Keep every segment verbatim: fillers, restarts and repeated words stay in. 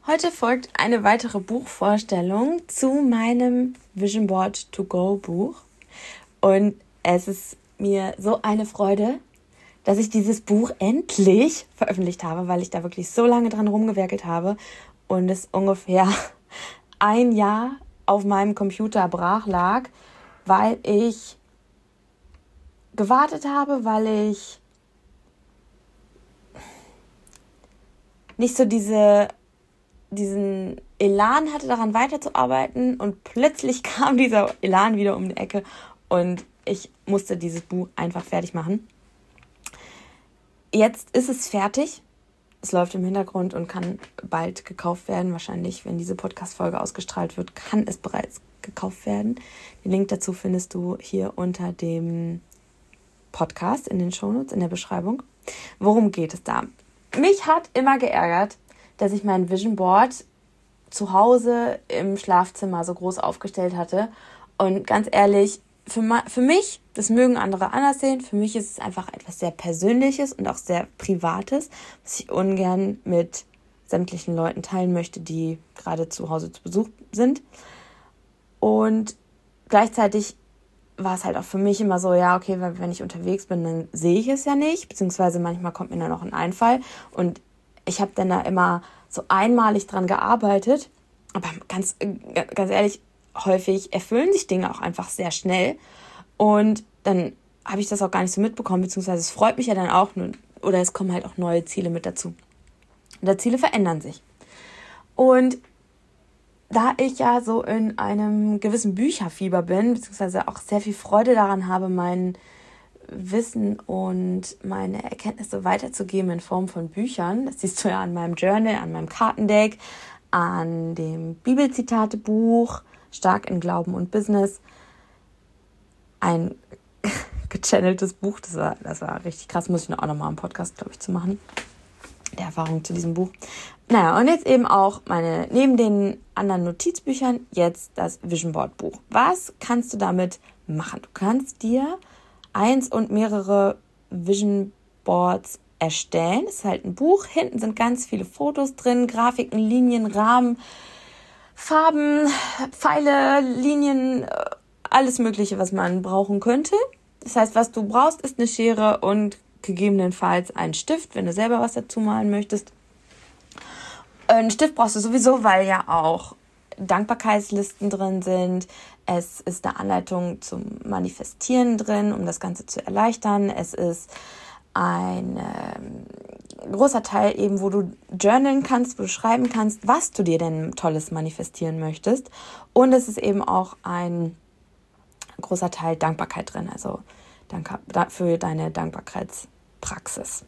Heute folgt eine weitere Buchvorstellung zu meinem Vision Board to Go Buch. Und es ist mir so eine Freude, dass ich dieses Buch endlich veröffentlicht habe, weil ich da wirklich so lange dran rumgewerkelt habe und es ungefähr ein Jahr auf meinem Computer brach lag, weil ich gewartet habe, weil ich nicht so diese, diesen Elan hatte, daran weiterzuarbeiten, und plötzlich kam dieser Elan wieder um die Ecke und ich musste dieses Buch einfach fertig machen. Jetzt ist es fertig. Es läuft im Hintergrund und kann bald gekauft werden. Wahrscheinlich, wenn diese Podcast-Folge ausgestrahlt wird, kann es bereits gekauft werden. Den Link dazu findest du hier unter dem Podcast in den Shownotes, in der Beschreibung. Worum geht es da? Mich hat immer geärgert, dass ich mein Vision Board zu Hause im Schlafzimmer so groß aufgestellt hatte. Und ganz ehrlich, für, ma- für mich, das mögen andere anders sehen, für mich ist es einfach etwas sehr Persönliches und auch sehr Privates, was ich ungern mit sämtlichen Leuten teilen möchte, die gerade zu Hause zu Besuch sind. Und gleichzeitig war es halt auch für mich immer so, ja, okay, weil wenn ich unterwegs bin, dann sehe ich es ja nicht, beziehungsweise manchmal kommt mir dann noch ein Einfall und ich habe dann da immer so einmalig dran gearbeitet, aber ganz, ganz ehrlich, häufig erfüllen sich Dinge auch einfach sehr schnell und dann habe ich das auch gar nicht so mitbekommen, beziehungsweise es freut mich ja dann auch, oder es kommen halt auch neue Ziele mit dazu. Und die Ziele verändern sich. Und da ich ja so in einem gewissen Bücherfieber bin, beziehungsweise auch sehr viel Freude daran habe, mein Wissen und meine Erkenntnisse weiterzugeben in Form von Büchern, das siehst du ja an meinem Journal, an meinem Kartendeck, an dem Bibelzitatebuch, Stark in Glauben und Business, ein gechanneltes Buch, das war, das war richtig krass, muss ich noch auch nochmal einen Podcast, glaube ich, zu machen, der Erfahrung zu diesem Buch. Naja, und jetzt eben auch meine, neben den anderen Notizbüchern, jetzt das Vision Board Buch. Was kannst du damit machen? Du kannst dir eins und mehrere Vision Boards erstellen. Es ist halt ein Buch, hinten sind ganz viele Fotos drin, Grafiken, Linien, Rahmen, Farben, Pfeile, Linien, alles Mögliche, was man brauchen könnte. Das heißt, was du brauchst, ist eine Schere und gegebenenfalls einen Stift, wenn du selber was dazu malen möchtest. Einen Stift brauchst du sowieso, weil ja auch Dankbarkeitslisten drin sind. Es ist eine Anleitung zum Manifestieren drin, um das Ganze zu erleichtern. Es ist ein äh, großer Teil eben, wo du journalen kannst, wo du schreiben kannst, was du dir denn Tolles manifestieren möchtest. Und es ist eben auch ein großer Teil Dankbarkeit drin, also danke, für deine Dankbarkeitspraxis.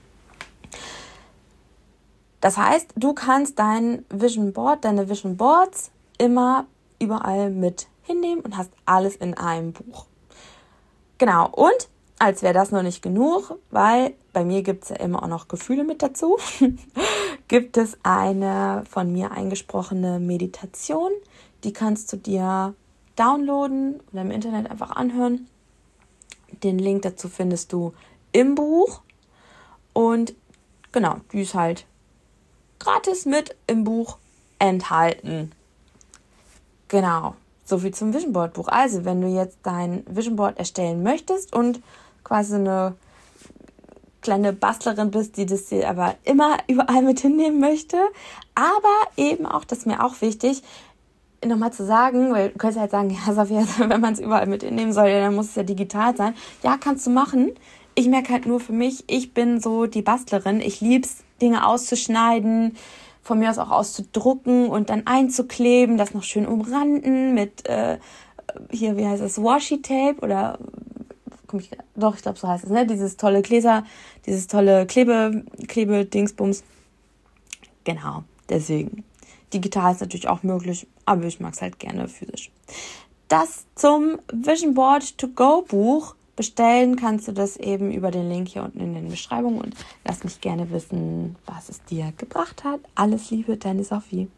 Das heißt, du kannst dein Vision Board, deine Vision Boards immer überall mit hinnehmen und hast alles in einem Buch. Genau, und als wäre das noch nicht genug, weil bei mir gibt es ja immer auch noch Gefühle mit dazu, gibt es eine von mir eingesprochene Meditation, die kannst du dir downloaden oder im Internet einfach anhören. Den Link dazu findest du im Buch und genau, die ist halt gratis mit im Buch enthalten. Genau, soviel zum Vision Board Buch. Also, wenn du jetzt dein Vision Board erstellen möchtest und quasi eine kleine Bastlerin bist, die das dir aber immer überall mit hinnehmen möchte, aber eben auch, das ist mir auch wichtig, nochmal zu sagen, weil du kannst halt sagen, ja, Sophia, wenn man es überall mit hinnehmen soll, dann muss es ja digital sein. Ja, kannst du machen. Ich merke halt nur für mich, ich bin so die Bastlerin. Ich lieb's, Dinge auszuschneiden, von mir aus auch auszudrucken und dann einzukleben, das noch schön umranden mit, äh, hier, wie heißt das, Washi-Tape oder, komm ich, doch, ich glaube, so heißt es, ne? Dieses tolle Gläser, dieses tolle Klebe, Klebe-Dingsbums. Genau, deswegen. Digital ist natürlich auch möglich, aber ich mag es halt gerne physisch. Das zum Vision Board to Go Buch. Bestellen kannst du das eben über den Link hier unten in den Beschreibungen und lass mich gerne wissen, was es dir gebracht hat. Alles Liebe, deine Sophie.